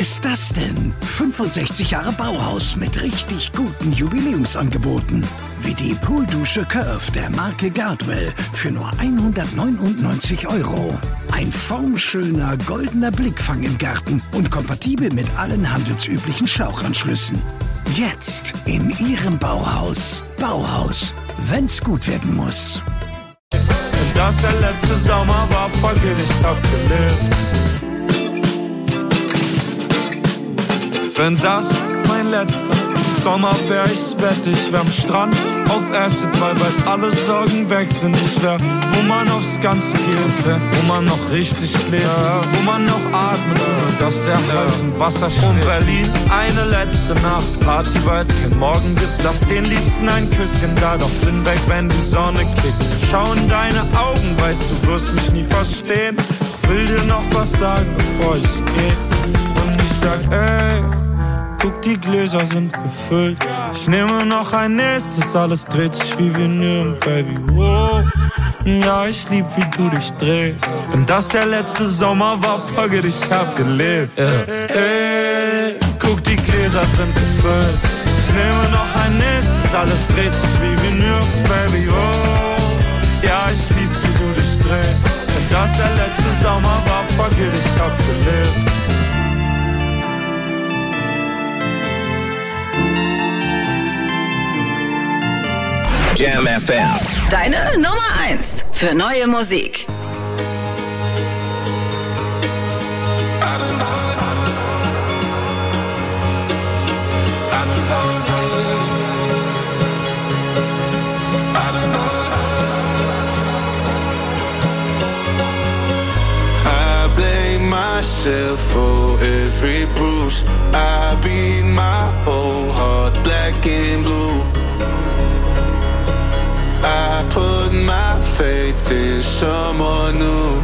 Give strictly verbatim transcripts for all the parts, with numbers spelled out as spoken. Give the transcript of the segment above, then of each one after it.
ist das denn? fünfundsechzig Jahre Bauhaus mit richtig guten Jubiläumsangeboten. Wie die Pooldusche Curve der Marke Gardwell für nur hundertneunundneunzig Euro. Ein formschöner goldener Blickfang im Garten und kompatibel mit allen handelsüblichen Schlauchanschlüssen. Jetzt in Ihrem Bauhaus. Bauhaus, wenn's gut werden muss. Wenn das der letzte Sommer war, vergiss ich hab gelebt. Wenn das mein letzter Sommer wär, ich wett, ich wär am Strand auf Acid, weil bald alle Sorgen weg sind. Ich wär, wo man aufs Ganze geht, wär, wo man noch richtig lebt, wo man noch atmet, ohne dass der Hals im Wasser steht. Und Berlin, eine letzte Nacht, Party, weil's kein Morgen gibt. Lass den Liebsten ein Küsschen da, doch bin weg, wenn die Sonne kickt. Schau in deine Augen, weißt du, wirst mich nie verstehen. Ich will dir noch was sagen, bevor ich geh. Und ich sag, ey, guck, die Gläser sind gefüllt. Ich nehme noch ein nächstes, alles dreht sich wie Vinyl, Baby, wow. Ja, ich lieb, wie du dich drehst. Wenn das der letzte Sommer war, vergiss ich, ich hab gelebt, yeah. Hey, guck, die Gläser sind gefüllt. Ich nehme noch ein nächstes, alles dreht sich wie Vinyl, Baby, wow. Ja, ich lieb, wie du dich drehst. Wenn das der letzte Sommer war, vergiss ich, ich hab gelebt. Jam F M. Deine Nummer eins für neue Musik. I blame myself for every bruise. I beat my whole heart black and blue. I put my faith in someone new.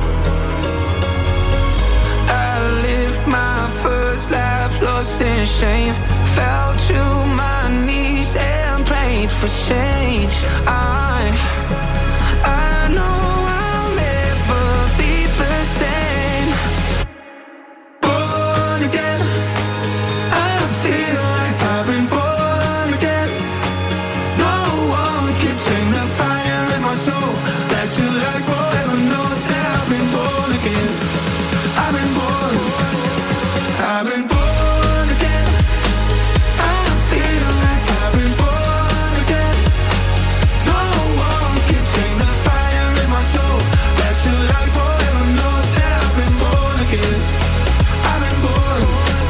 I lived my first life lost in shame. Fell to my knees and prayed for change. I, I know I'll never be the same. Born again, I feel like I've been born again. No one can take the fire in my soul. That you like forever knows that I've been born again. I've been born. I've been born again. I feel like I've been born again. No one can take the fire in my soul. That you like forever knows that I've been born again. I've been born.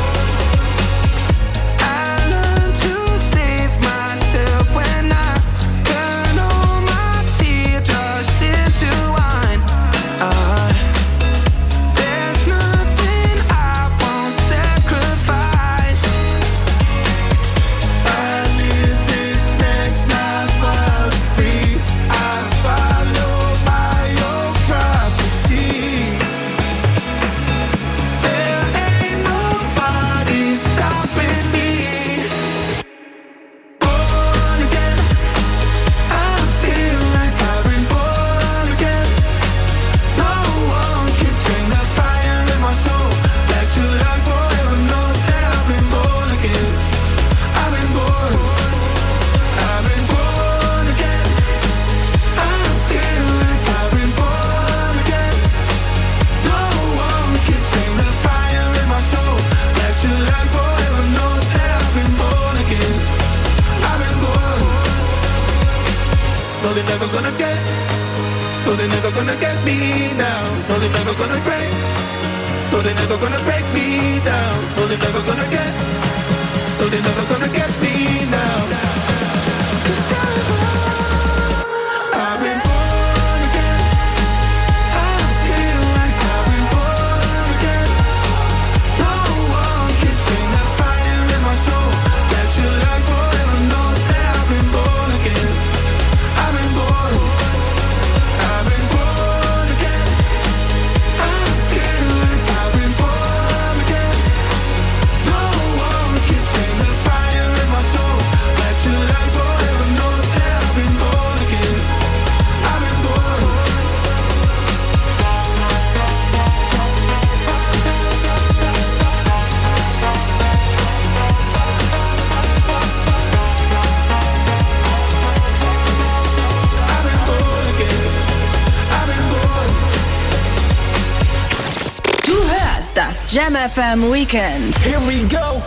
I learned to save myself when I turn all my teardrops into wine. I, there's nothing I won't sacrifice. Das Jam F M Weekend. Here we go.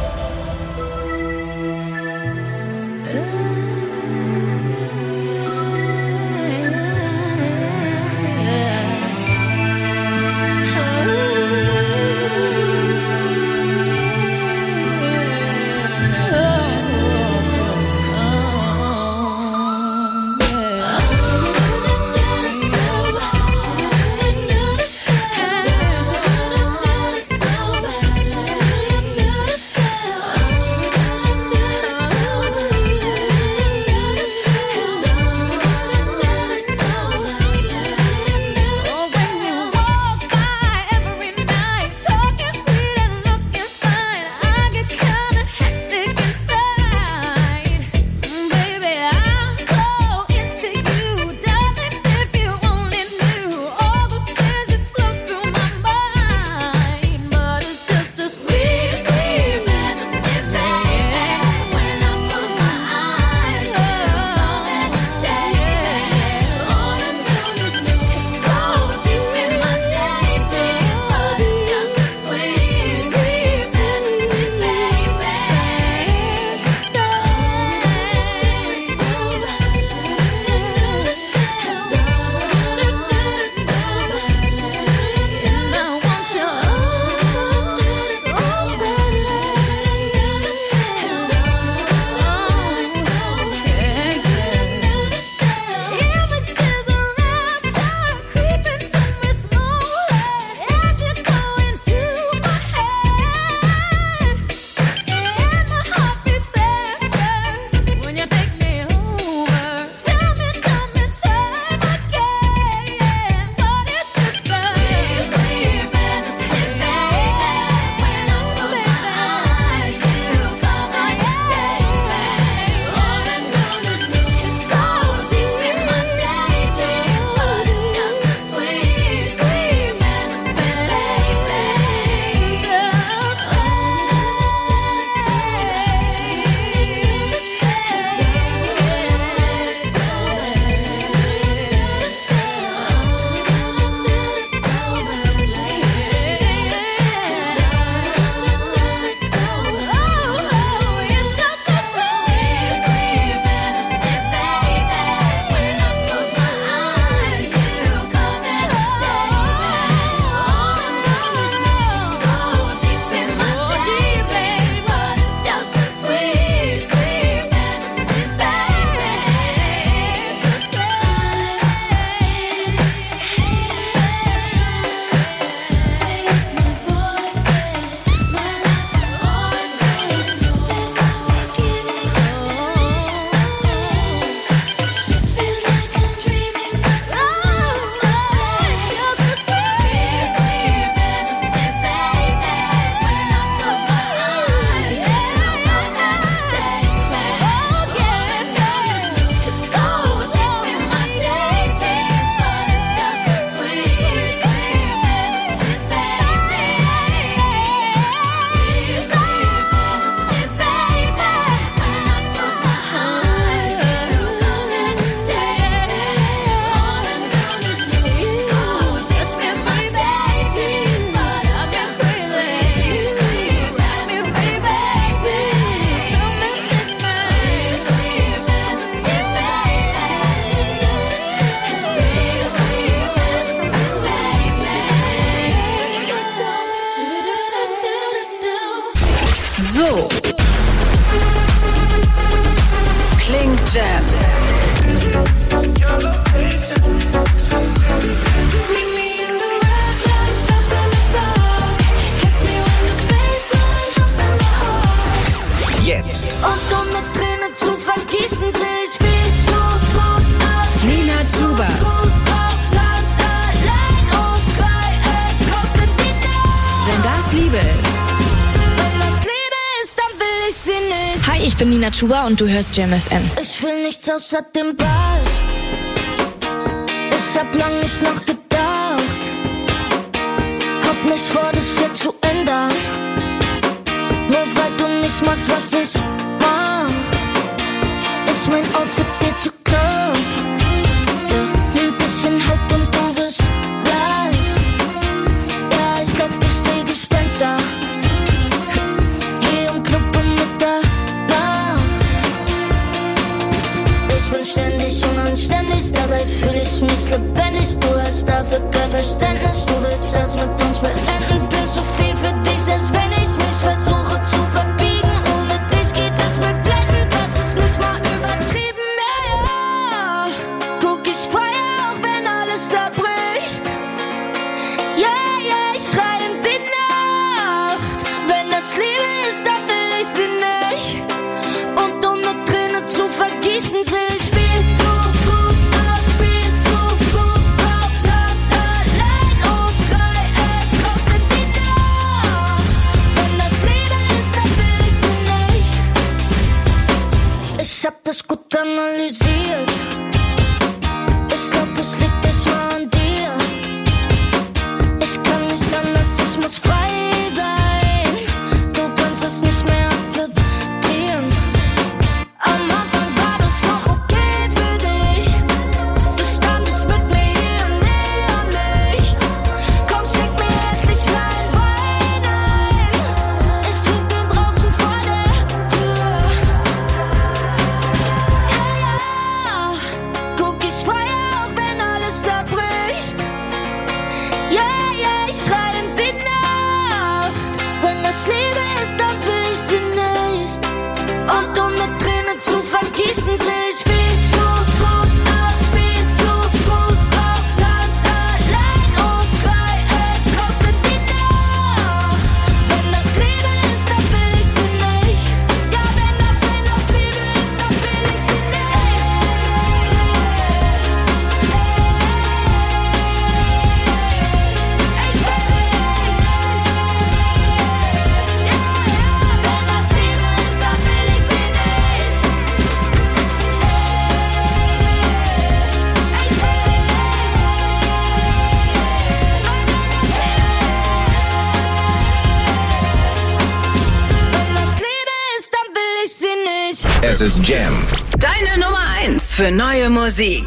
So klingt Jam. Jetzt. Und um eine Träne zu vergießen, seh ich viel zu gut aus. Nina Chuba. Gut auf Platz, allein und zwei, es raus in die Nacht. Wenn das Liebe ist. Wenn das Liebe ist, dann will ich sie nicht. Hi, ich bin Nina Chuba und du hörst Jam F M. Ich will nichts außer dem Ball. Ich hab lang nicht nachgedacht. Hab nicht vor, das hier zu ändern. Nur weil du nicht magst, was ich mach, ist mein Outfit dir zu knapp. Ja, ein bisschen Haut und du wirst blass. Ja, ich glaub, ich seh Gespenster. machst mich lebendig, du hast dafür kein Verständnis. Du willst das mit uns beenden, bin zu viel für dich, selbst wenn ich mich versuche zu verbiegen. Ohne dich geht es mir blendend, das ist nicht mal übertrieben. Ja, ja, guck, ich feier auch wenn alles zerbricht. Ja, ja, ich schrei in die Nacht. Wenn das Liebe ist, dann will ich sie nicht. Und um eine Träne zu vergießen, seh ich viel zu gut aus, viel zu gut auf Tanz allein und schrei es raus in die Nacht. Wenn das Liebe ist, dann will ich sie nicht. Ich hab das gut analysiert. Ich glaub, es liegt nicht mal an dir. Ich kann nicht anders, ich muss frei sein. Du kannst es nicht mehr akzeptieren. Am Anfang war das noch okay für dich. Du standest mit mir hier im Neonlicht. Komm, schick mir endlich rein Wein ein. Ich lieg dir draußen vor der Tür. Ja, ja, guck, ich feier auch wenn alles zerbricht. Ja, ja, ich schrei in die Nacht. Wenn das Liebe ist, dann will ich sie nicht. Und um eine Träne zu vergießen, seh ich viel zu gut aus, viel zu gut auf Tanz allein und schrei es raus in die Nacht. Wenn das Liebe ist, dann will ich sie nicht. Ja, wenn das, wenn das Liebe ist, dann will ich sie nicht. Ich will nicht. Ja, ja, wenn das Liebe ist, dann will ich sie nicht. Ich will nicht. Wenn das Liebe ist, dann will ich sie nicht. Es ist Jam. Deine Nummer eins für neue Musik.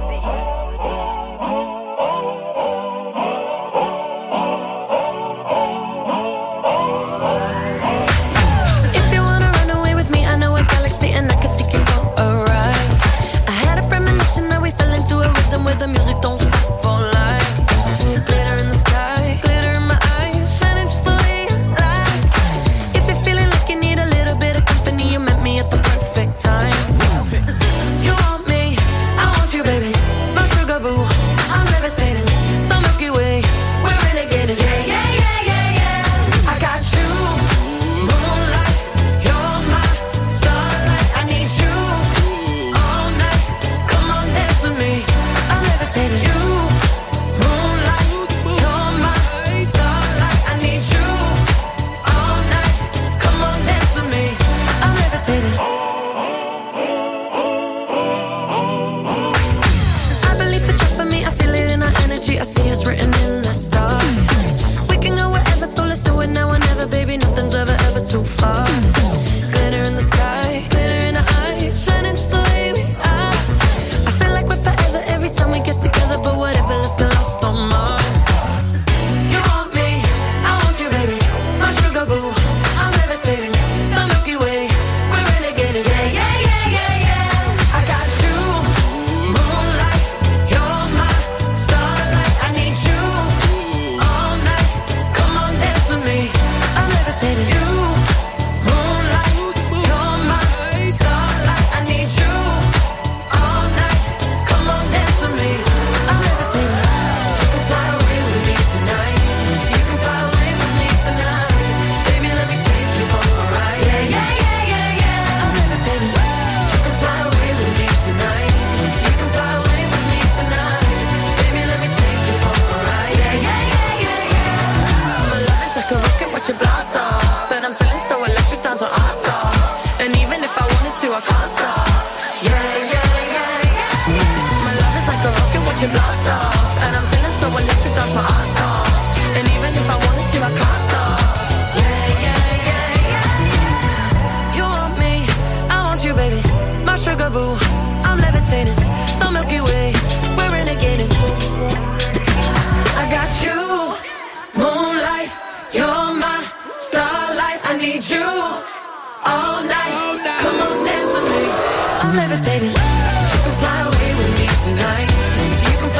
If you wanna run away with me, I know a galaxy and I could take you for a ride. I had a premonition that we fell into a rhythm where the music don't stop for life. Glitter in the sky, glitter in my eyes, shining just the way you like. If you're feeling like you need a little bit of company, you met me at the perfect time. You want me, I want you, baby. My sugar boo, I'm levitating. The Milky Way, we're renegading. Yeah, yeah, yeah, yeah, yeah. I got you, moonlight. You're my starlight. I need you all night. Come on, dance with me. I'm levitating. You, moonlight. You're my starlight. I need you all night. Come on, dance with me. I'm levitating. I believe that you're for me. I feel it in our energy. I see it's written in the stars. We can go wherever, so let's do it now or never, baby. Nothing's ever, ever too far. Glitter in the sky, glitter in our eyes, shining just the way we are. I feel like we're forever every time we get together, but whatever, let's get lost on Mars. You want me, I want you, baby. My sugar boo, I'm levitating. The Milky Way, we're renegading. Yeah, yeah, yeah, yeah, yeah. I got you, moonlight. You're my starlight. I need you all night. Come on, dance with me. I'm levitating. You, moonlight. You're my starlight. I need you all night. Come on, dance with me. I'm levitating. You can fly away with me tonight. You can fly away with me tonight. Baby, let me take you for a ride. Yeah, yeah, yeah, yeah, yeah. I'm levitating. You can fly away with me tonight. You can fly away with me tonight. Baby, let me take you for a ride. Yeah, yeah, yeah, yeah, yeah. My love is like a rocket, watch it blast off. And I'm feeling so electric, dance on our off. And even if I wanted to, I can't stop. Yeah, yeah, yeah, yeah. My love is like a rocket, watch it blast off. And I'm feeling so electric, dance my ass off. And even if I wanted to, I can't stop. Yeah, yeah, yeah, yeah. You want me, I want you, baby. My sugar boo, I'm levitating. The Milky Way, we're renegading. I got you, moonlight. You're my starlight. I need you all night. Come on, dance with me. I'm levitating. You can fly away with me tonight. You can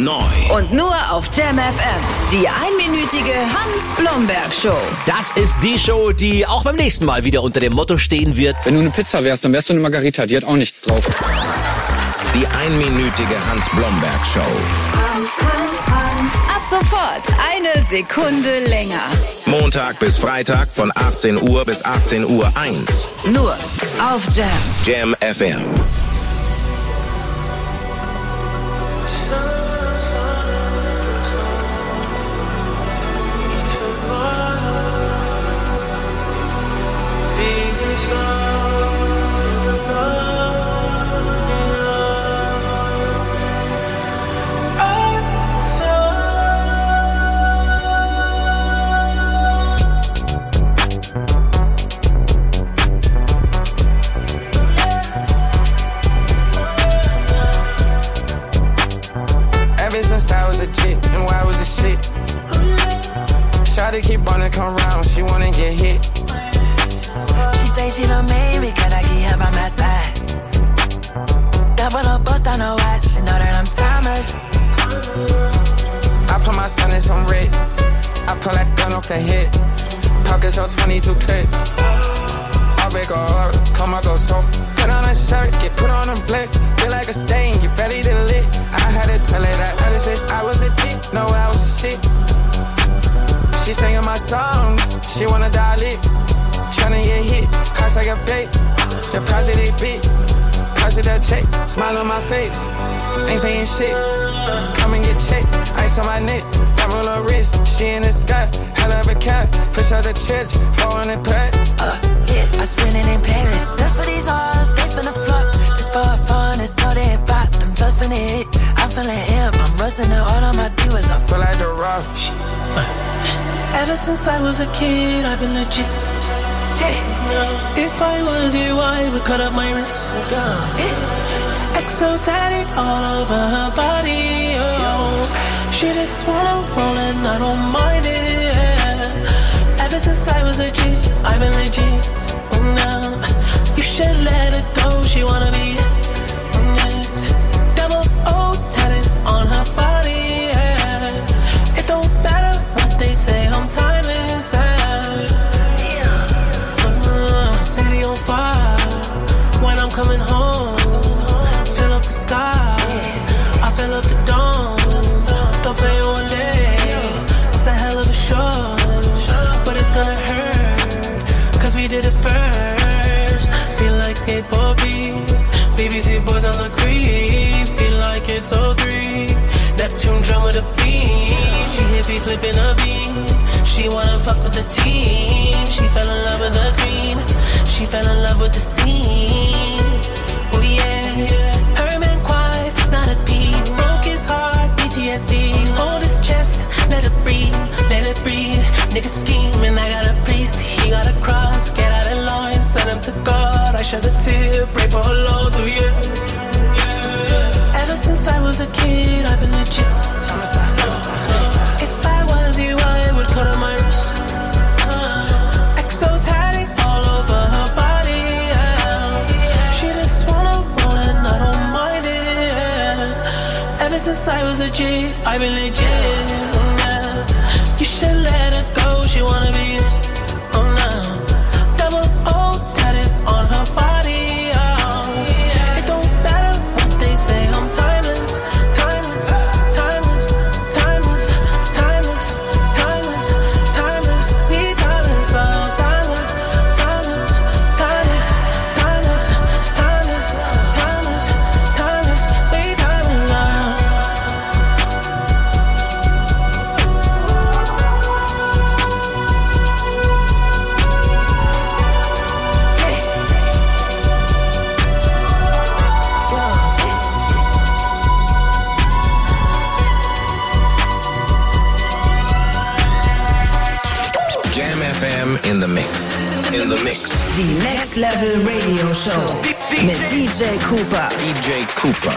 Neu. Und nur auf Jam F M. Die einminütige Hans-Blomberg-Show. Das ist die Show, die auch beim nächsten Mal wieder unter dem Motto stehen wird. Wenn du eine Pizza wärst, dann wärst du eine Margarita. Die hat auch nichts drauf. Die einminütige Hans-Blomberg-Show. Hans, Hans, Hans. Ab sofort eine Sekunde länger. Montag bis Freitag von achtzehn Uhr bis achtzehn Uhr eins. Nur auf Jam. Jam F M. Shawty keep wanna come round, she wanna get hit. She think she done made me, cause I keep her by my side. Double up, bust on her watch, she know that I'm timeless. I put my son in some red, I pull that gun off the hip. Pockets hold twenty-two clips. I'll break her heart, come on, go so. Put on a shirt, get put on a blick. Feel like a stain, get ready to lit. I had to tell her that other sis, I was a dick, no, I was shit. She singing my songs, she wanna dial it. Tryna get hit, house like a bait. Deposit they beat, deposit that check. Smile on my face, ain't paying shit. Come and get checked, ice on my neck. Double her wrist, she in the sky. Hell of a cat, push out the church, four hundred packs. Uh, yeah, I spend it in Paris. That's for these hoes, they finna flock. Just for fun, it's so they pop. Them just finna hit, I'm feeling hip. I'm rusting it all on my viewers, I feel like the rock. Ever since I was a kid, I've been legit. Yeah. If I was you, I would cut up my wrist. Yeah. Exo tatted all over her body. Oh. She just wanna roll and I don't mind it. Yeah. Ever since I was a G, I've been legit. Oh, now you should let her go. She wanna be it. Double O tatted on her body. Yeah. It don't matter what they say. I'm timeless. Uh, city on fire. When I'm coming home, fill up the sky. I fill up the dome. They'll play one day. It's a hell of a show, but it's gonna hurt, cause we did it first. Feel like skateboard beat. B B C boys on the creep. Feel like it's oh three. Neptune drum with a beat. She hippie flipping a beat. She wanna fuck with the team. She fell in love with the cream. She fell in love with the scene. Oh yeah. Her man quiet, not a peep. Broke his heart, P T S D. Hold his chest, let it breathe, let it breathe. Nigga scheming, I got a priest. He got a cross, get out of line, send him to God. I shed a tear, pray for her laws, oh yeah. Ever since I was a kid, I've been legit. If I was you, I would cut on my wrist. Exo tatted all over her body. Yeah. She just wanna roll and I don't mind it. Ever since I was a G, I've been legit. Yeah. You should let her go, she wanna be it. Oh no. Double O tatted on her body. Oh. It don't matter what they say, I'm timeless. Timeless, timeless, timeless, timeless, timeless, timeless. We timeless, oh timeless, timeless, timeless, timeless, timeless, timeless, timeless. We timeless, oh. Jam F M in the mix. In the mix. Die Next Level Radio Show mit D J Cooper. D J Cooper.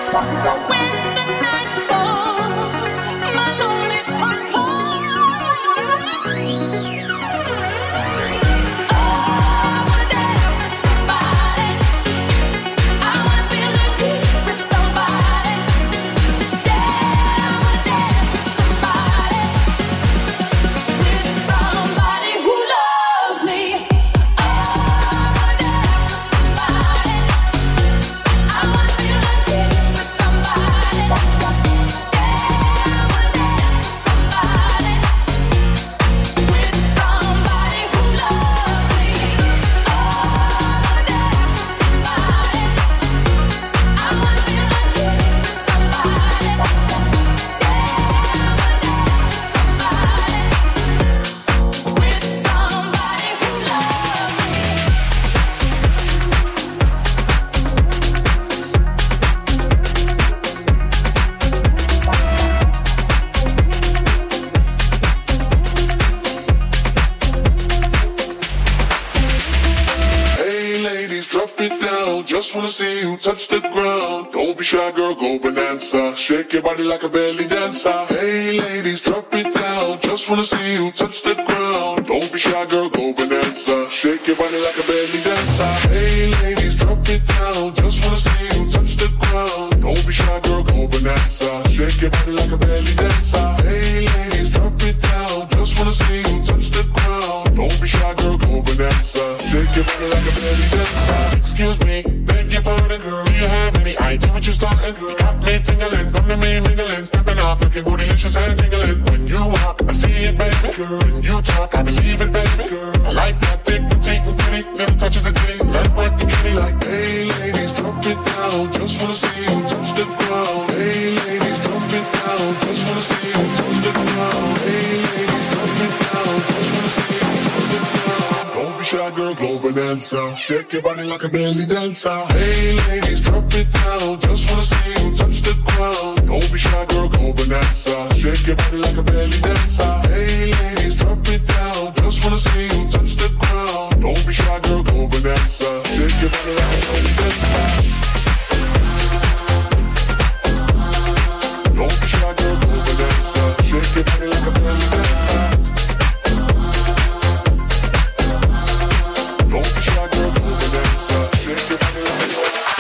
Just wanna see you touch the ground. Don't be shy, girl, go bonanza. Shake your body like a belly dancer. Hey, ladies, drop it down. Just wanna see you touch the ground. Don't be shy, girl, go bonanza. Shake your body like a belly dancer. Hey, ladies, drop it down. Just wanna see you touch the ground. Don't be shy, girl, go bonanza. Shake your body like a belly dancer. Hey, ladies, drop it down. Just wanna see you touch the ground. Don't be shy, girl, go bonanza. Shake your body like a belly dancer. Excuse me, beg your pardon, girl. Do you have any idea what you starting, girl? Got me tingling, come to me mingling, stepping off, looking bootylicious and tingling. When you walk, I see it, baby, girl. When you talk, I believe it, baby, girl. I like that thick, petite, and pretty, little touches of ditty. Let it work the kitty like, hey, ladies, drop it down. Just wanna see you touch the ground. Hey, ladies, drop it down. Just wanna see you touch the ground. Hey, ladies, drop it down. Just wanna see you touch the ground. Don't be shy, girl, go bonanza. Shake your body like a belly dancer. Hey, ladies, drop it down. Just wanna see you touch the ground. Don't be shy, girl, go bonanza. Shake your body like a belly dancer. Hey, ladies, drop it down. Just wanna see you touch the ground. Don't be shy, girl, go bonanza. Shake your body like a belly dancer. Don't be shy, girl, go bonanza. Shake your body like a belly dancer. Don't be shy, girl, go bonanza. Shake your body like a belly dancer.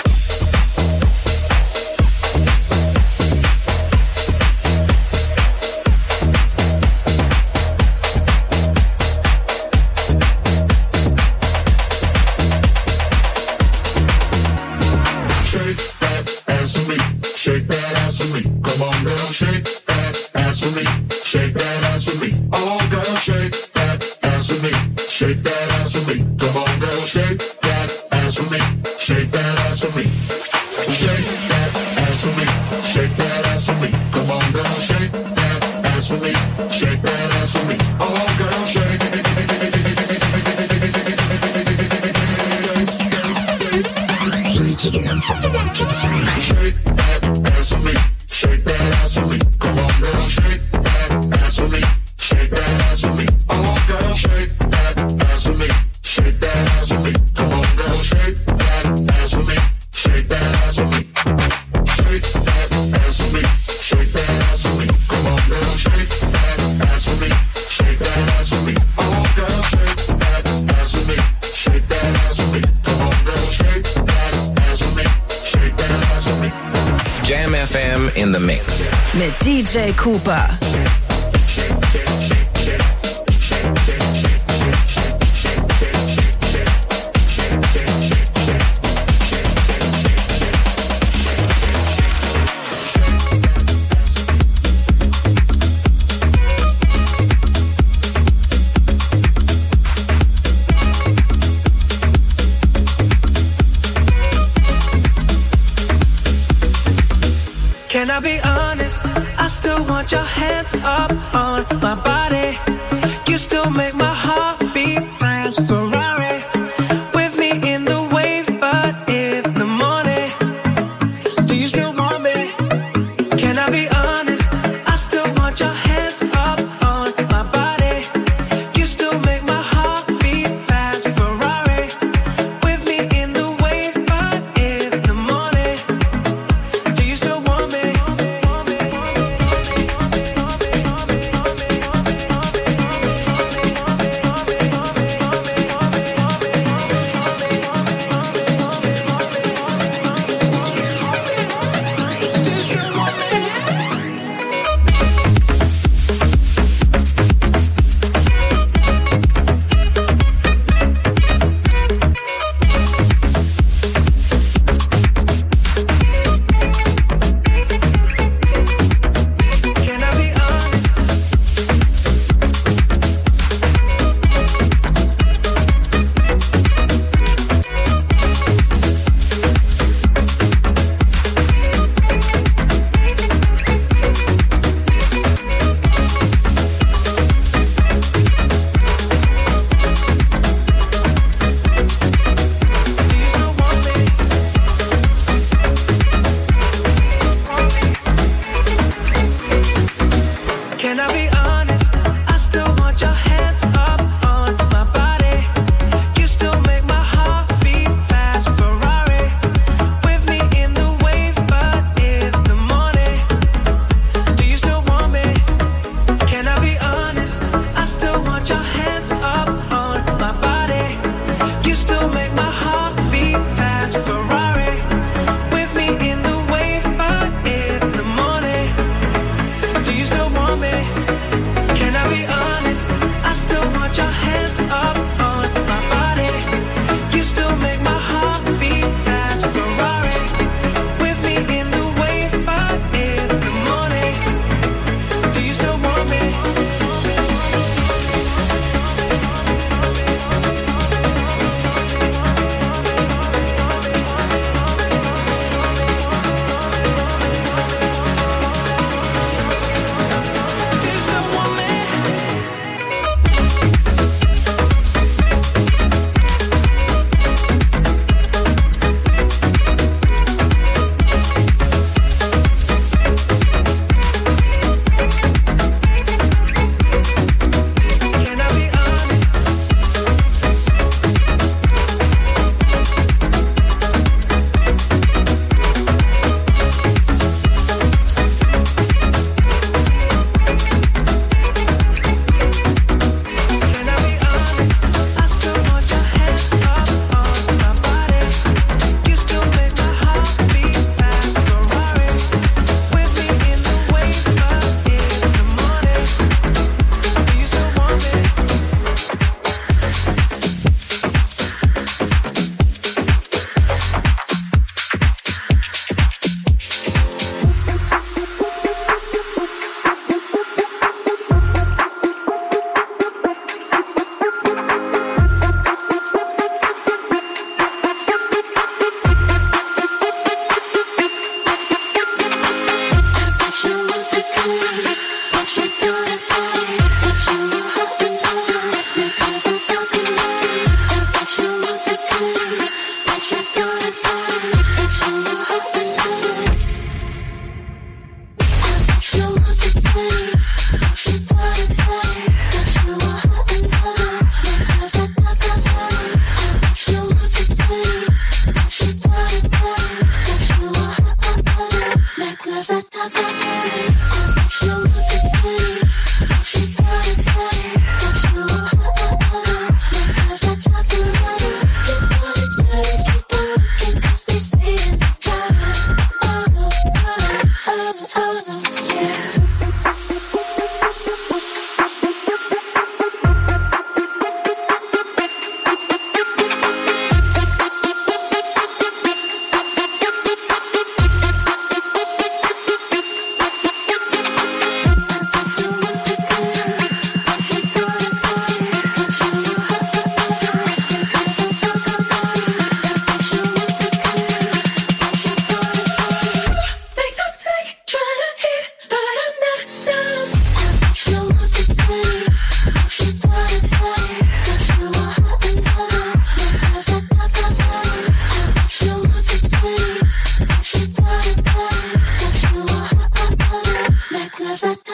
In the mix. Mit D J Cooper. Can I be honest? I still want your hands up on my body. You still make my heart beat fast. Ferrari with me in the wave, but in the morning. Do you still want me? Can I be honest? I still want your hands up on my body. You still make my heart beat fast. Ferrari with me in the wave, but in the morning.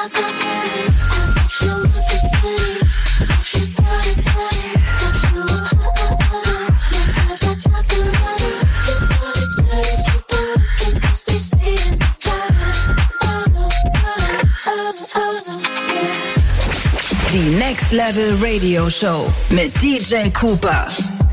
Die Next Level Radio Show mit D J Cooper.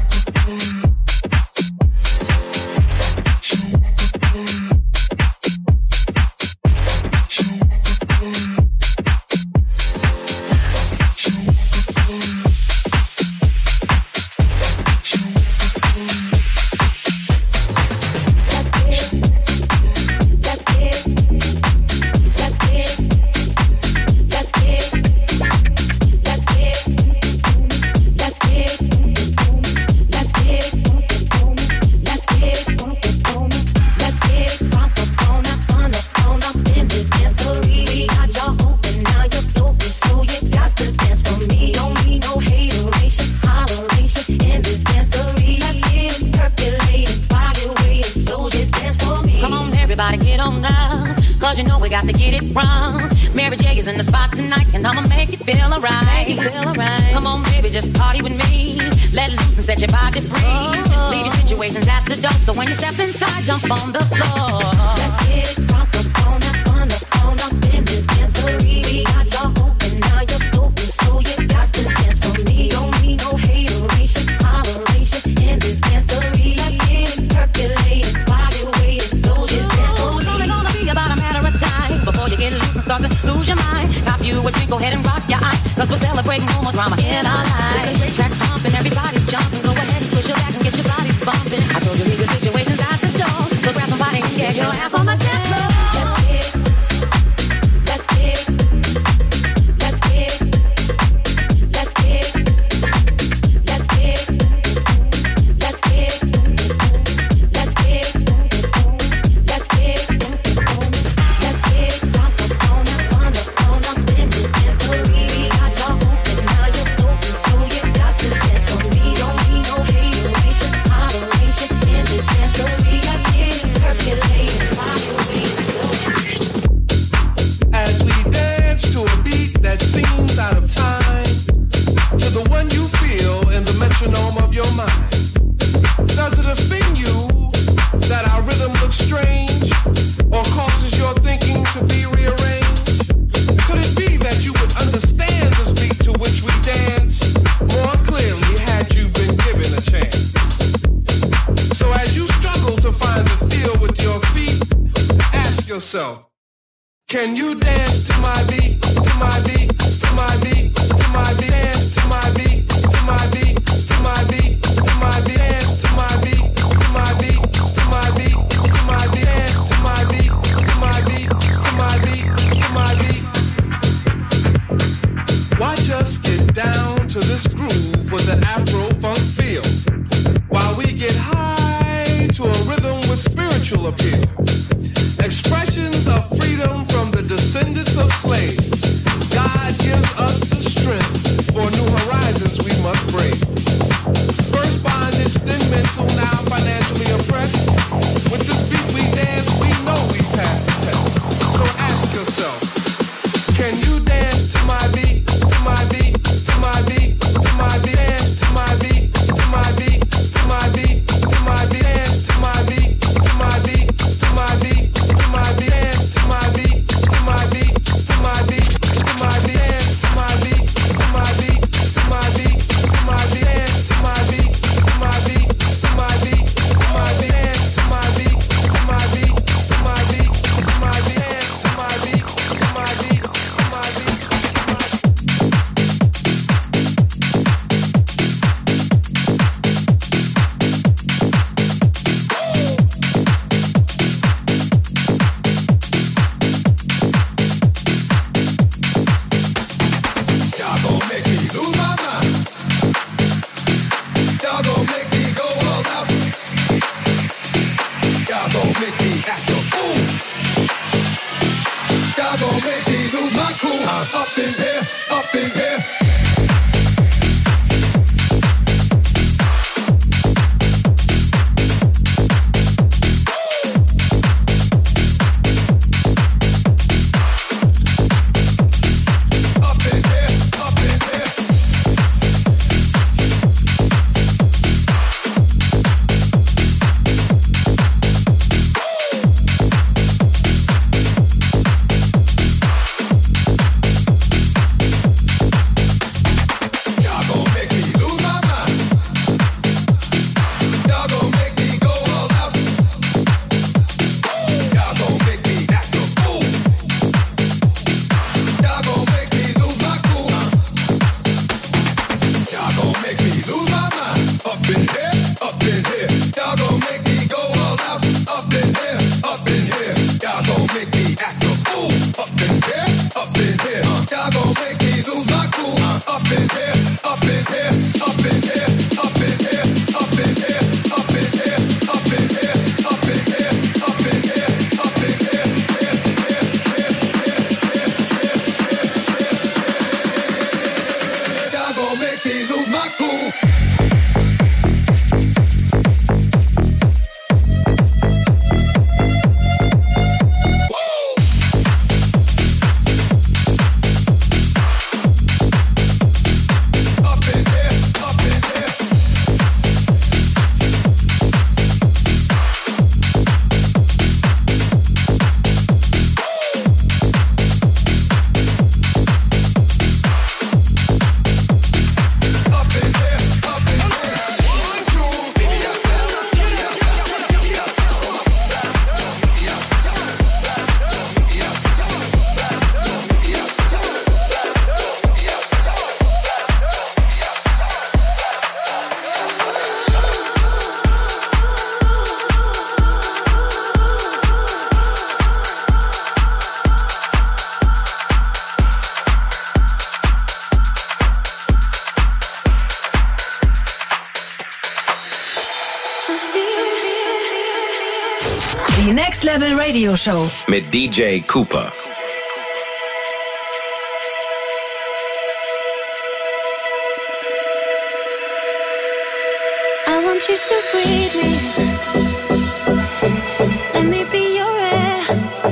Can you dance to my beat, to my beat, to my beat, to my beat, dance to my beat, to my beat, to my beat, to my beat, dance to my beat, to my beat, to my beat, to my beat, dance to my beat, to my beat, to my beat, to my beat. Watch us get down to this groove with an Afro funk feel, while we get high to a rhythm with spiritual appeal. Expressions of freedom from the descendants of slaves. God gives us the strength for new horizons we must brave. First bondage, then mental, now financially oppressed. With this beat we dance, we know we pass the test. So ask yourself, can you dance to my beat, to my beat, to my beat, to my beat, dance to my beat, to my beat, to my beat, to my beat, dance to my beat, to my beat, to my beat. My beat, dance to my beat, to my beat, to my beat, to my beat, dance to my beat, to my beat, to my beat, to my beat, dance to my beat, to my beat, to my beat, to my beat, dance to my beat, to my beat, to my beat, to my beat, dance to my beat, to my beat, to my beat. Radio Show mit D J Cooper. I want you to breathe me. Let me be your air.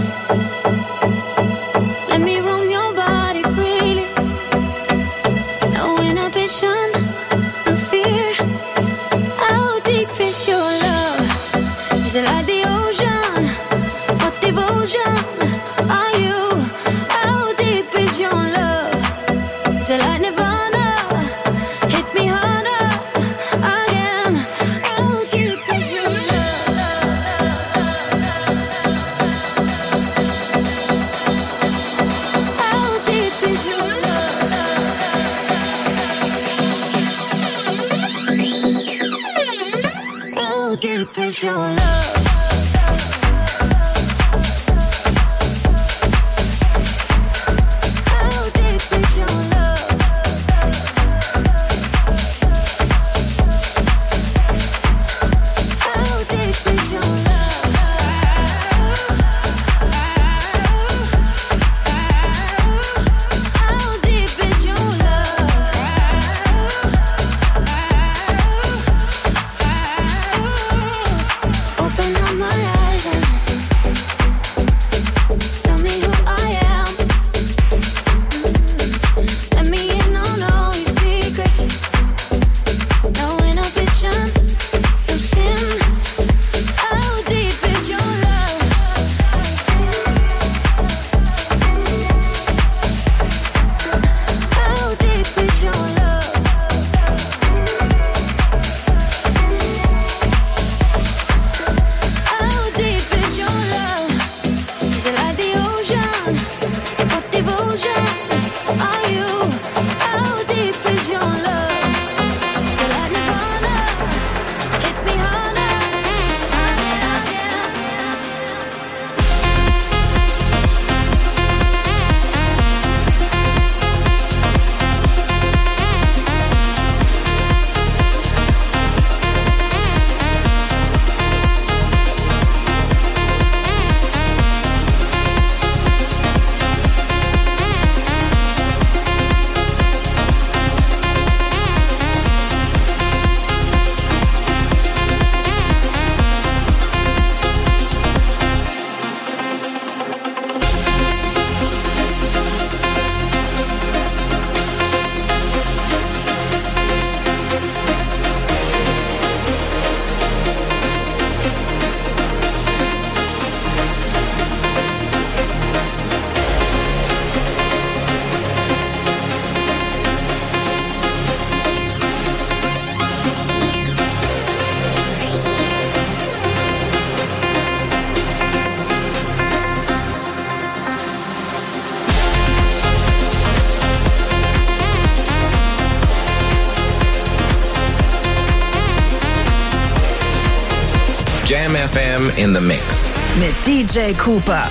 Let me roam your body freely. No inhibition, no fear. How deep is your love? Is it like the ocean? What devotion are you? How deep is your love? Is it like Nirvana? Hit me harder again. How deep is your love? How deep is your love? How deep is your love? Jam F M in the mix. mit D J Cooper.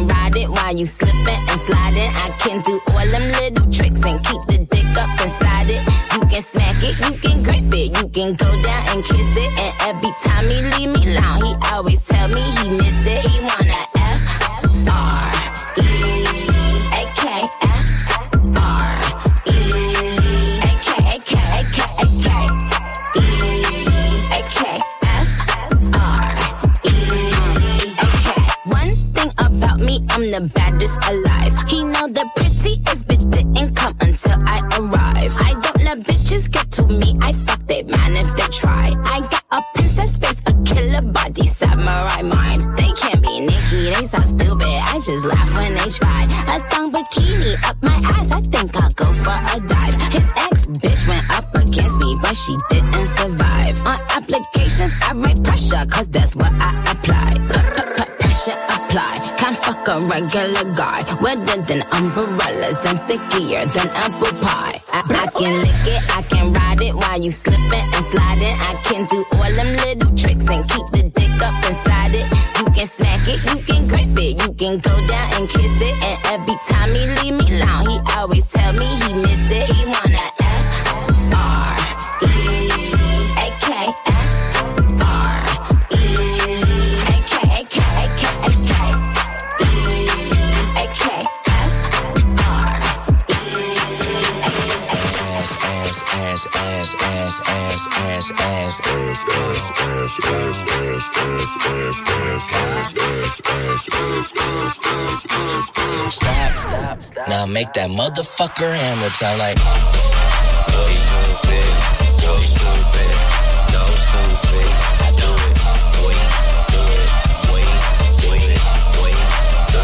can ride it while you slipping and sliding. I can do all them little tricks and keep the dick up inside it. You can smack it, you can grip it, you can go down and kiss it. And every time he leave me alone, he always tell me he miss it. He wanna F R E A K F R E A K A K A K A K E A K F R E A K. One thing about me, I'm the baddest alive. He know the prettiest bitch didn't come until I arrive. I don't let bitches get to me, I fuck they man if they try. I got a princess face, a killer body, samurai mind. They can't be Nicki, they sound stupid, I just laugh when they try. A thong bikini up my ass, I think I'll go for a dive. His ex bitch went up against me, but she didn't survive. On applications, I write pressure, cause that's what I apply. Pressure apply, can't fuck a regular guy. Wetter than umbrellas and stickier than apple pie. I, I can lick it, I can ride it while you slipping and sliding. I can do all them little tricks and keep the dick up inside it. You can smack it, you can grip it, you can go down and kiss it. And every time he leave me alone, he always tell me he miss it. He wanna F R E A K F R E A K A K A K A K E A K F R E A K. Ass, ass, ass, ass, ass, ass, ass, ass, ass, ass, ass, ass, ass, ass, ass, ass, ass, ass, ass. Stop. Now make that motherfucker hammer time like. Go stupid, go stupid, go stupid. I do it, boy, do it, boy, do it, boy, do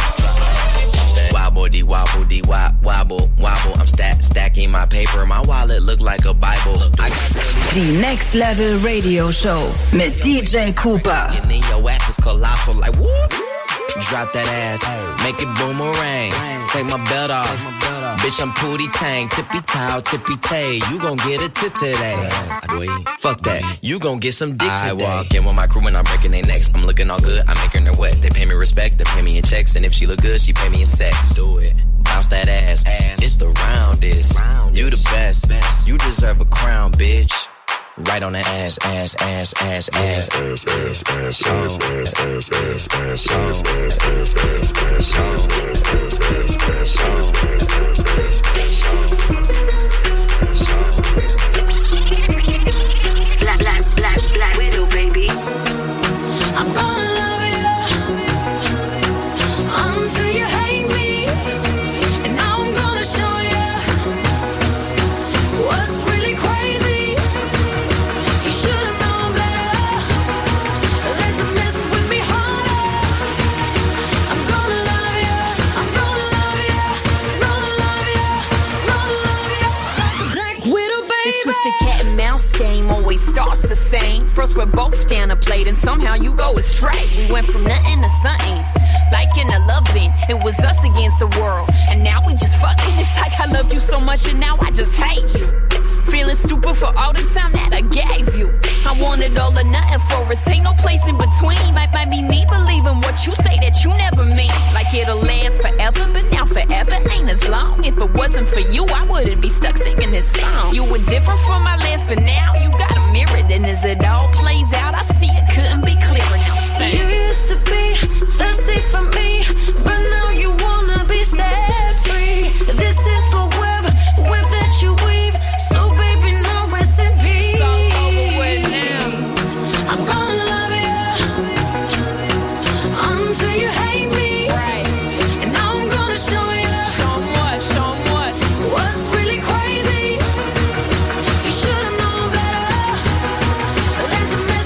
it. Wobble dee wobble dee wop wobble wobble. I'm stack stacking my paper. My wallet look like a Bible. I Die Next Level Radio Show mit D J Cooper. Your ass is colossal like whoop. Drop that ass, make it boomerang. Take my belt off, bitch I'm Pootie Tang. Tippy toe, tippy tay, you gon' get a tip today. Fuck that, you gon' get some dick today. I walk in with my crew and I'm breaking their necks. I'm looking all good, I'm making her wet. They pay me respect, they pay me in checks. And if she look good, she pay me in sex. Do it, bounce that ass, it's the roundest. You the best, you deserve a crown, bitch. Right on the ass, ass, ass, ass, ass, ass, ass, ass, ass, ass, ass, ass, ass, ass, ass, Black, black, black, black widow, baby. I'm gonna love you until you hate me, and now I'm gonna show you what's really crazy. Twisted cat and mouse game always starts the same. First we're both down a plate and somehow you go astray. We went from nothing to something, like in a loving. It was us against the world, and now we just fucking. It's like I loved you so much and now I just hate you. Feeling stupid for all the time that I gave you. I wanted all or nothing for us, ain't no place in between. Might, might be me believing what you say that you never mean. Like it'll last forever, but now forever ain't as long. If it wasn't for you, I wouldn't be stuck singing this song. You were different from my last, but now you got a mirror. And as it all plays out, I see it couldn't be clearer now. Say. You used to be thirsty for me, but now you wanna be set free. This is the web, web that you weave. So baby, now rest in peace. It's all over with now. I'm gonna love you until you hate me. Right. And now I'm gonna show you. Show 'em what, show 'em what. What's really crazy. You should've known better. Let the mess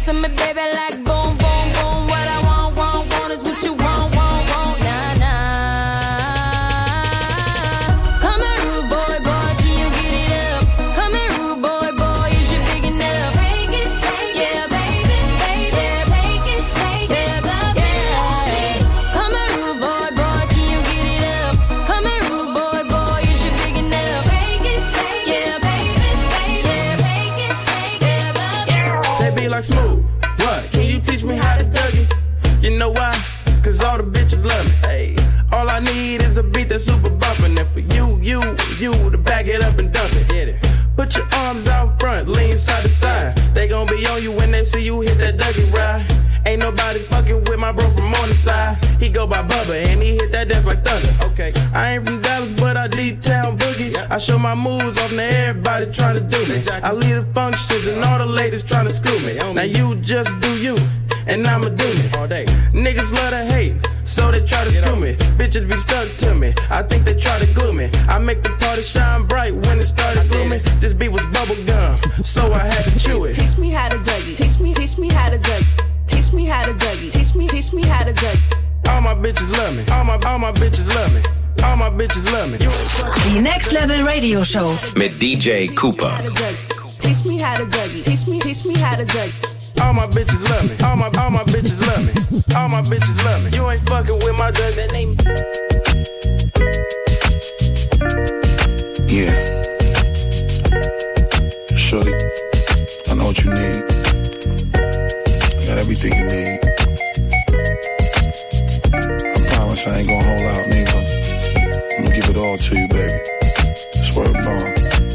to me, baby, like boom, boom, boom. What I want, want, want is what you want, want, want. Nah, nah. Come here, rude boy, boy, can you get it up? Come here, rude boy, boy, is you big enough? Take it, take it, yeah, baby, baby. Yeah, take it, take it, yeah, blah, yeah. Come here, rude boy, boy, can you get it up? Come here, rude boy, boy, is you big enough? Take it, take it, yeah, baby, baby. Yeah, take it, take it, yeah, blah, yeah. They be like Smooth, what? Can you teach me how to Dougie? You know why? Cause all the bitches love me. Hey, all I need is a beat that's super bumpin'. And for you, you, you to back it up and dump it. Get it. Put your arms out front, lean side to side. They gon' be on you when they see you hit that Dougie ride. Ain't nobody fucking with my bro from Morningside. He go by Bubba and he hit that dance like thunder. Okay, I ain't from Dallas, but I deep town boogie. I show my moves off to everybody trying to do me. I lead the functions and all the ladies trying to screw me. Now you just do you, and I'ma do me all day. Niggas love to hate, so they try to screw me. Bitches be stuck to me, I think they try to glue me. I make the party shine bright when it started glooming. This beat was bubble gum, so I had to chew it. Teach me how to Dougie. Teach me, teach me how to Dougie. Teach me how to Dougie. Teach me, teach me how to Dougie. All my bitches love me. All my, all my bitches love me. All my bitches love me. Die Next Level Radio Show mit D J Cooper. Teach me how to Dougie. Teach me, teach me how to Dougie. All my bitches love me. All my, all my bitches love me. All my bitches love me. You ain't fucking with my Dougie. Name. Yeah. Shorty, I know what you need. I got everything you need. I promise I ain't gonna hold out neither. I'm gonna give it all to you, baby. Swear to God.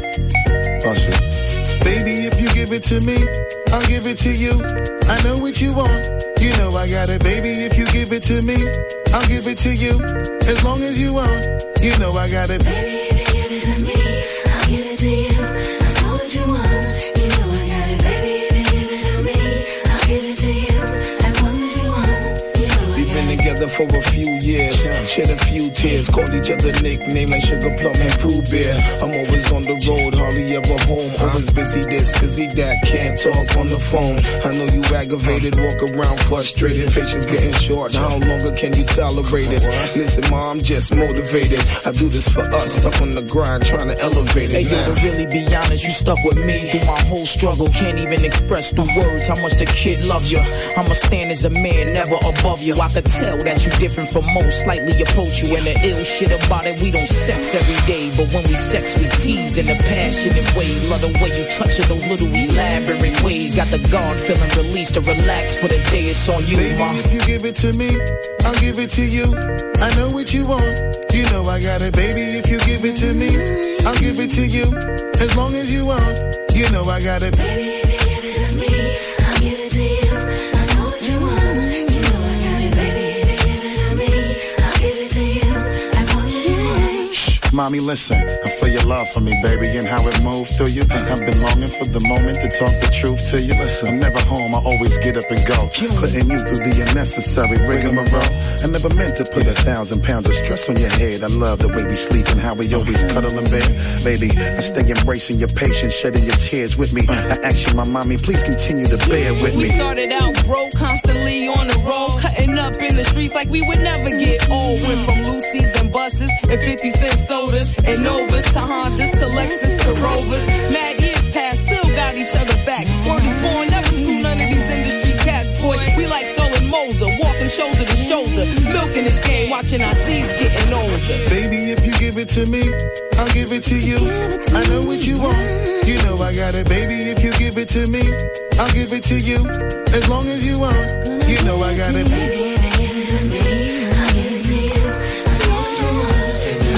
Bust it. Baby, if you give it to me, I'll give it to you. I know what you want. You know I got it, baby. If you give it to me, I'll give it to you. As long as you want. You know I got it. Baby, if you give it to me, I'll give it to you. I know what you want. You know I got it. Baby, if you give it to me, I'll give it to you. As long as you want. You know I We've been together for a few years, shed a few tears, called each other nicknames like Sugar Plum and Pooh Bear. I'm always on the road, hardly ever home. Always busy this, busy that, can't talk on the phone. I know you aggravated, walk around frustrated, patience getting short. How longer can you tolerate it? Listen, ma, I'm just motivated. I do this for us, stuck on the grind, trying to elevate it. Hey, yo, to really be honest, you stuck with me through my whole struggle. Can't even express through words how much the kid loves you. I'ma stand as a man, never above you. I could tell that you different from most, slightly approach you. And the ill shit about it, we don't sex every day, but when we sex, we tease in a passionate way. Love the way you touch it, those little elaborate ways. Got the guard feeling released to relax for the day. It's on you, baby, ma. If you give it to me, I'll give it to you. I know what you want. You know I got it, baby. If you give it to me, I'll give it to you. As long as you want. You know I got it. Baby, if you give it to me, I'll give it to you. I know what you want. You know I got it. Baby, if you give it to me, I'll give it to you. As long as you want. Shh, mommy, listen. I feel your love for me, baby, and how it moved through you. I've been longing for the moment to talk the truth to you. Listen, I'm never home, I always get up and go. Putting you through the unnecessary rigmarole. I never meant to put a thousand pounds of stress on your head. I love the way we sleep and how we always cuddle in bed. Baby, I stay embracing your patience, shedding your tears with me. I ask you, my mommy, please continue to bear with me. We started out broke, constantly on the road, cutting up in the streets like we would never get old. Went from Lucy's and buses and fifty cent sodas and Novas to Hondas to Lexus to Rovers. Mad years past, still got each other back. Word is born, never screw none of these industry cats, boy. We like stolen molder, walking shoulder to shoulder, milking this game, watching our seeds getting older. Baby, if you give it to me, I'll give it to you. I know what you want. You know I got it, baby. If you give it to me, I'll give it to you. As long as you want. You know I got it. Baby, if you give it to me, I'll give it to you. As long as you want.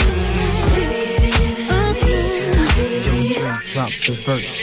Baby, if you give it to me, I'll give it to you. Drop the verse.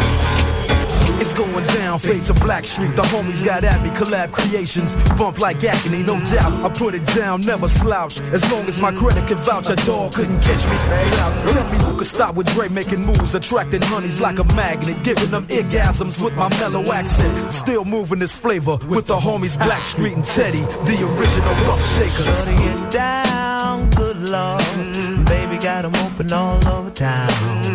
It's going down, fades of Black Street. The homies got at me, collab creations. Bump like agony, no doubt. I put it down, never slouch. As long as my credit can vouch, a dog couldn't catch me. Tell me who could stop with Dre making moves, attracting honeys like a magnet, giving them orgasms with my mellow accent. Still moving this flavor with the homies Black Street and Teddy, the original rough shakers. Shutting it down, good lord. Baby got them open all over town.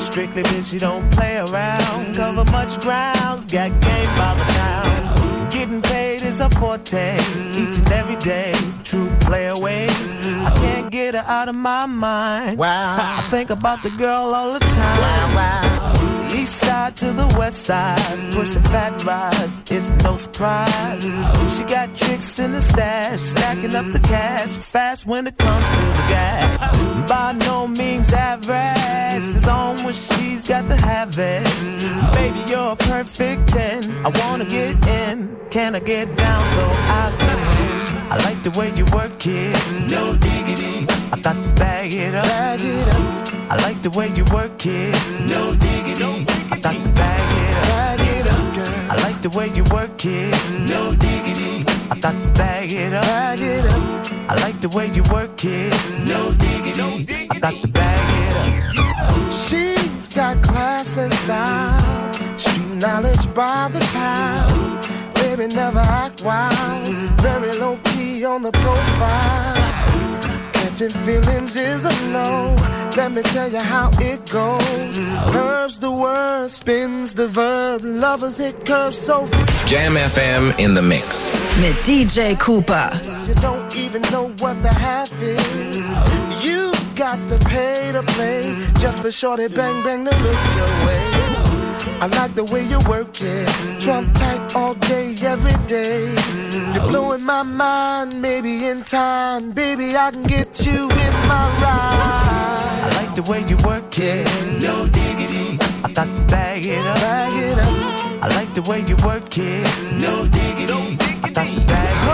strictly bitch, she don't play around. Cover much grounds, got game by the pound. Getting paid is a forte, each and every day. True play away, I can't get her out of my mind. Wow, I think about the girl all the time. Wow, wow. East side to the west side, pushing fat rides, it's no surprise. She got tricks in the stash, stacking up the cash, fast when it comes to the gas. By no means average, it's on when she's got to have it. Baby, you're a perfect ten, I wanna get in, can I get down so I can? I like the way you work it, no diggity, I got to bag it up, bag it up. I like the way you work it, no diggity, I got to bag it up, bag it up, girl. I like the way you work it, no diggity, I got to bag it up, bag it up. I like the way you work it, no diggity, I got to bag it up. She's got class and style, street knowledge by the pound. Baby, never act wild, very low key on the profile. Catching feelings is a no. Let me tell you how it goes. Curves the word, spins the verb. Lovers hit curves so Jam F M in the mix. Mit D J Cooper. You don't even know what the half is. You got to pay to play just for shorty bang bang to look your way. I like the way you work it, Trump tight all day, every day. You're blowing my mind, maybe in time, baby I can get you in my ride. I like the way you work it, no diggity, I got to bag it up, bag it up. I like the way you work it, no diggity, I got to bag it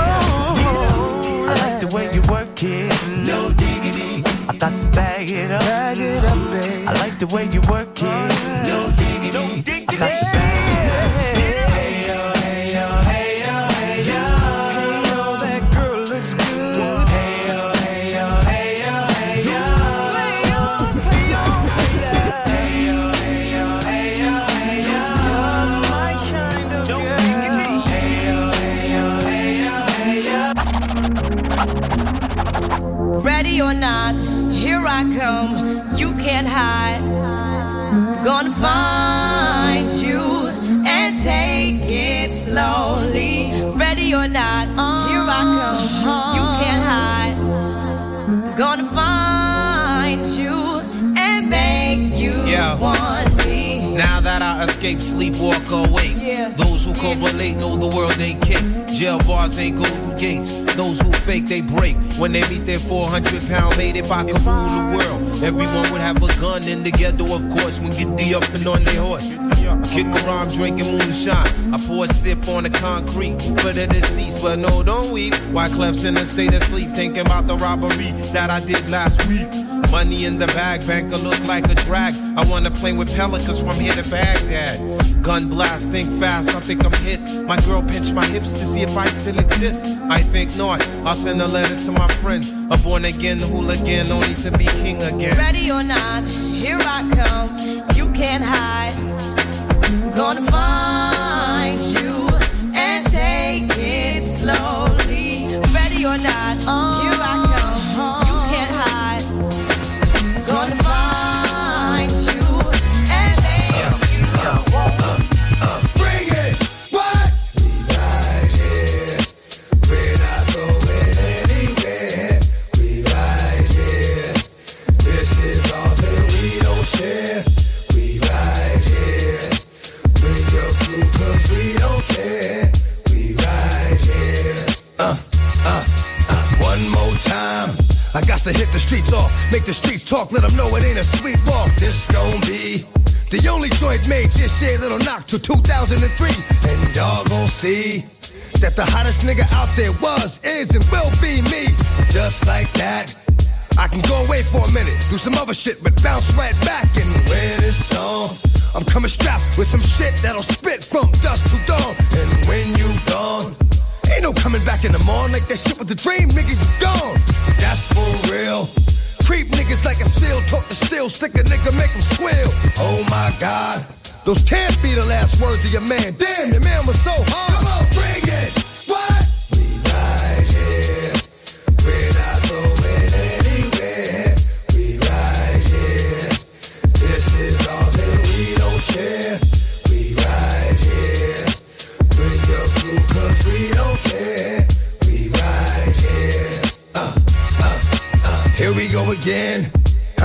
up. I like the way you work it, no diggity, I got to bag it up, bag it up, babe. I like the way you work it, no diggity. I got the bag it up. Hey yo, hey yo, hey yo, hey yo. Hey yo, that girl looks good. Hey yo, hey yo, hey yo, hey yo. Play on, play on, play on. Hey yo, hey yo, hey yo, hey yo. You're my kind of girl. Hey yo, hey yo, hey yo, hey yo. Ready or not, here I come. You can't hide. Gonna find you and take it slowly. Ready or not, here I come. You can't hide. Gonna find you and make you yeah. want me. Now that I escape, sleep, walk awake. Yeah. Those who correlate know the world ain't kick. Jail bars ain't golden gates. Those who fake, they break. When they meet their four hundred pound mate, if I could rule the world, everyone would have a gun in the ghetto, of course, when get the up and on their horse. Kick around drinking moonshine. I pour a sip on the concrete for the deceased, but no, don't weep. Why Clef's in a state of sleep, thinking about the robbery that I did last week. Money in the bag, banker look like a drag. I wanna play with pelicans from here to Baghdad. Gun blast, think fast, I think I'm hit. My girl pinched my hips to see if I still exist. I think not, I'll send a letter to my friends. A born again hooligan, only to be king again. Ready or not, here I come. You can't hide. Gonna find you and take it slowly. Ready or not, here I come. You can't hide. Gonna find you and make you want me. Bring it! What? We right here. We're not going anywhere. We right here. This is ours and we don't share. We right here. Bring your crew cause we don't care. We right here. Uh, uh, uh. One more time. I got to hit the streets off, make the streets talk, let them know it ain't a sweet walk. This gon' be the only joint made this year that'll knock till two thousand three. And y'all gon' see that the hottest nigga out there was, is, and will be me. Just like that, I can go away for a minute, do some other shit, but bounce right back and wear this song. I'm coming strapped with some shit that'll spit from dusk to dawn. And when you gone, ain't no coming back in the morning, like that shit was a dream, nigga, you gone. That's for real. Creep niggas like a seal, talk to steel, stick a nigga, make him squeal. Oh my God, those can't be the last words of your man. Damn, your man was so hard. Come on, bring it. What? We right here. We're not going anywhere. We right here. This is all.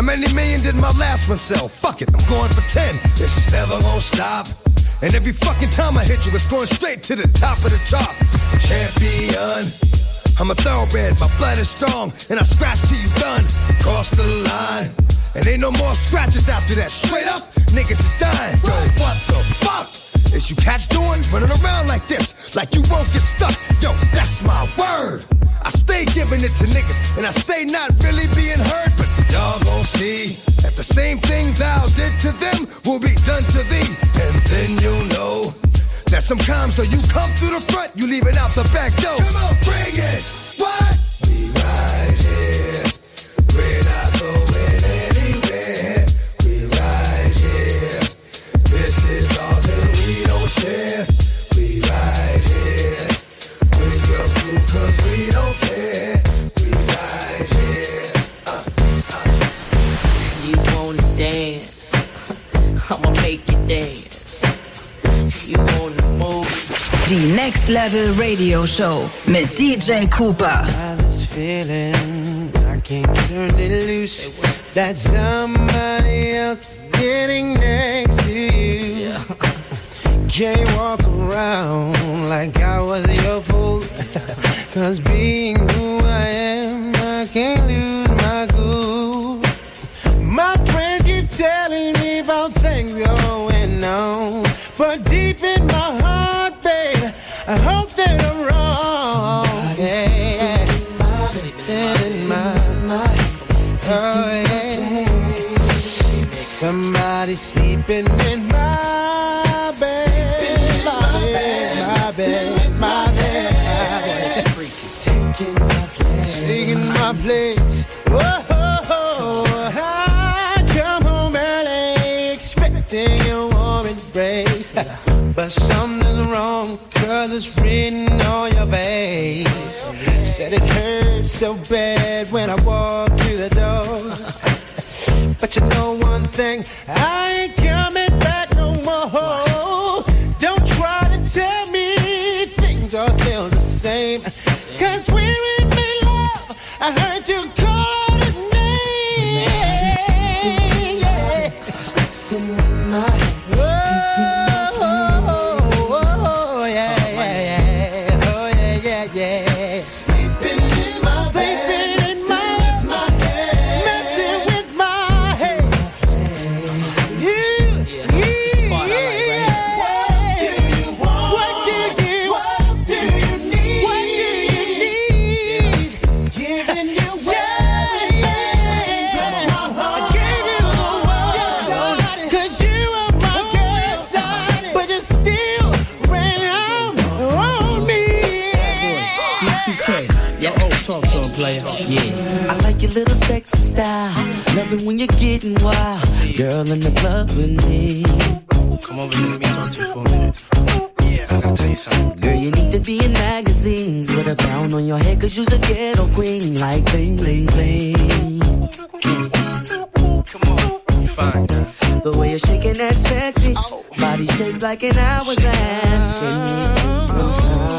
many million did my last one sell? Fuck it, I'm going for ten. It's never gonna stop. And every fucking time I hit you, it's going straight to the top of the chart. Champion. I'm a thoroughbred, my blood is strong, and I scratch till you done. Cross the line, and ain't no more scratches after that. Straight up, niggas is dying. Yo, what the fuck is you cats doing? Running around like this, like you won't get stuck. Yo, that's my word. I stay giving it to niggas, and I stay not really being heard. But y'all gon' see that the same things thou did to them will be done to thee. And then you'll know that sometimes though you come through the front, you leave it out the back door. Come on, bring it. What? We right here. We're not going anywhere. We right here. This is all that we don't share. We right here. Bring your crew cause we don't care. We right here. Uh, uh. You wanna dance? I'ma make you dance. You wanna move? Die Next Level Radio Show mit D J Cooper. I have this feeling I can't turn it loose. That somebody else is getting next to you. Can't walk around like I was your fool. Cause being who I am, I can't lose my cool. My friends keep telling me about things going on, but deep in my heart, baby, I hope that I'm wrong. Yeah, yeah. In my, oh, yeah. Somebody sleeping in my bed, my bed, my bed, my bed. Taking my place, taking my place. Whoa, I come home early, expecting a warm embrace. But something's wrong, cause it's written on your face. Said it hurt so bad when I walked through the door. But you know one thing, I ain't coming back no more. Don't try to tell me things are still the same. Cause we're in love, I heard you call his name. Yeah. Listen, my player. Yeah. I like your little sexy style. Love it when you're getting wild. Girl in the club with me. Come over here, let me talk to you for a minute. Yeah, I gotta tell you something. Girl, you need to be in magazines with a crown on your head, cause you's a ghetto queen. Like bling, bling, bling. Come on, you fine, girl. The way you're shaking that sexy oh. Body shaped like an hourglass. Give me some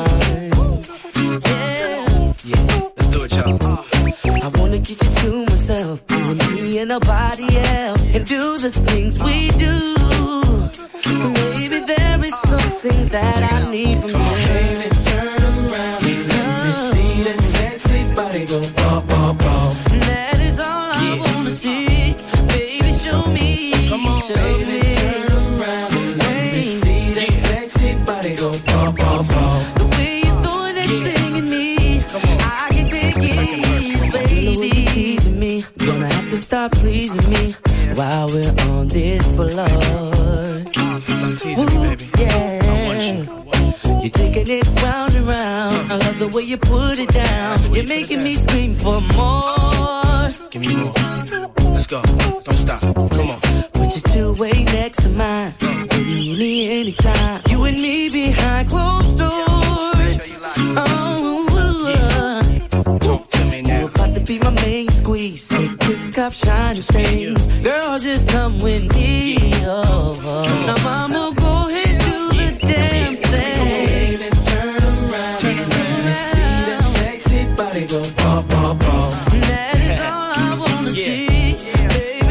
time. Yeah. Yeah. Do it, y'all. I wanna get you to myself, you and me and nobody else, and do the things we do. Maybe there is something that I need from Come you. on, baby, turn around. Let me see that sexy body go bum, bum, bum. That is all I yeah. wanna see. Baby, show me. Come on, show baby, me. turn around. Let me see that sexy body go bum, bum, bum. The way you throw that yeah. thing in me, I can take it, baby. Teasing me, gonna have to stop pleasing me while we're on this floor. Teasing me, baby. Yeah. I want you. You're taking it round and round. I love the way you put it down. You're making me scream for more. Give me more. Let's go. Don't stop. Come on. Put your two way next to mine. Baby, me anytime. You and me behind closed doors. Oh, talk to me now. You're about to be my main squeeze. Take quick cup, shine your things. Girl, just come with me. Oh, oh. Now, mama, go ahead, do the damn thing. Come on, baby, turn around. Turn around. Let me see that sexy body go bum, bum, bum. That is all I wanna yeah. see. Baby,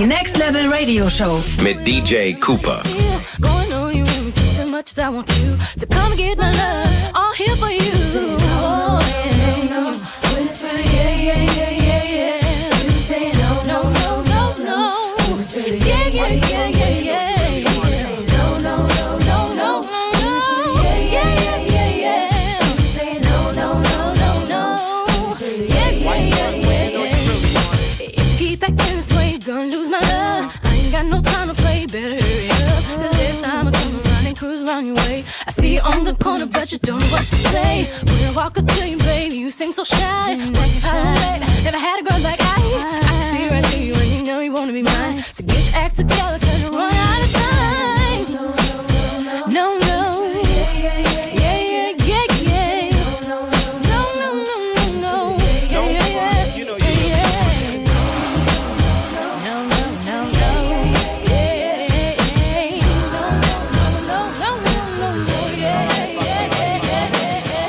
Die Next Level Radio Show mit D J Cooper. Going on you just as much as I want you to come get my love. All here for you. Oh, yeah, no, when it's really yeah, yeah, yeah, yeah, yeah. When you say no, no, no, no, no. When it's really yeah, yeah, yeah, yeah, yeah. No, no, no, no, no. When it's really yeah, yeah, yeah, yeah, yeah. When you say no, no, no, no, no. Yeah, yeah, yeah, yeah, yeah. If you keep acting this way, you're gonna lose my love. I ain't got no time to play, better hurry up. Cause every time I come around and cruise around your way, I see you on the corner, but you don't know what to say. When I walk up to you, baby, you seem so shy. Never had a girl like I. I can see right through you and you know you wanna be mine. So get your act together cause you're running out of time. No, no. Yeah, yeah, yeah, yeah. No, no, no, no, no. Yeah, yeah, yeah. You know you yeah. No, no, no, no. Yeah, yeah, yeah. No, no, no, no, no. Yeah, yeah, yeah,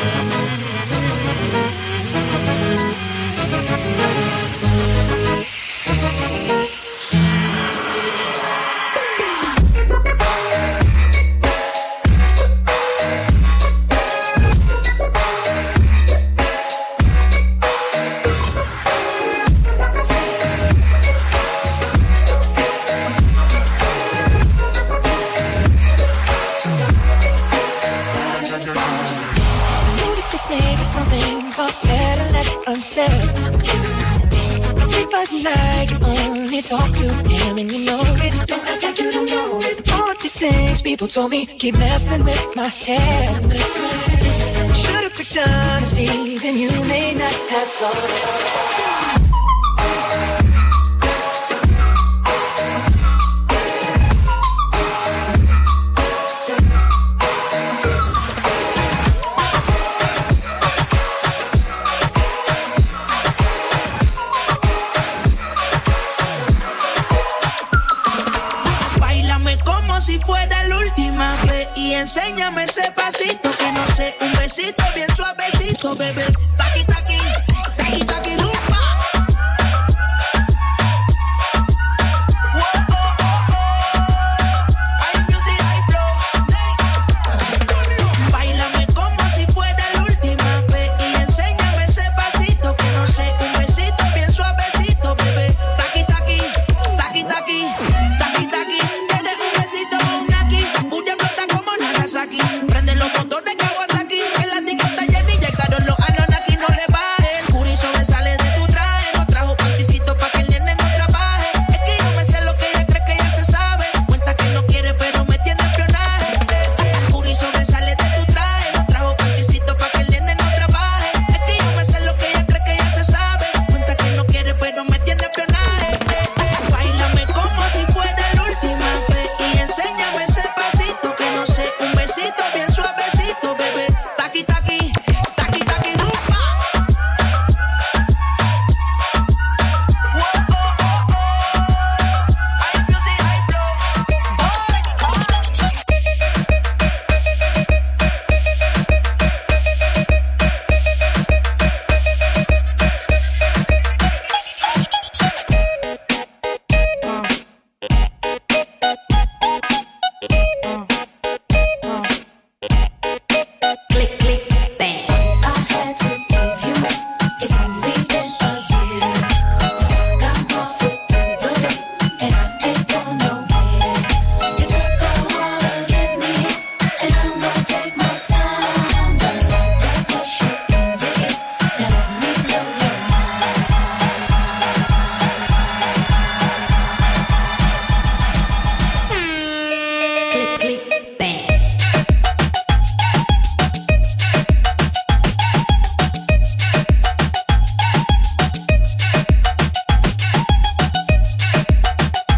say that some things are better left unsaid. Because like you only talk to him and you know it. Don't act like you don't know it. All of these things people told me keep messing with my head. Should've picked honesty, then you may not have thought it. Si fuera la última vez y enséñame ese pasito que no sé, un besito bien suavecito, bebé. Paquita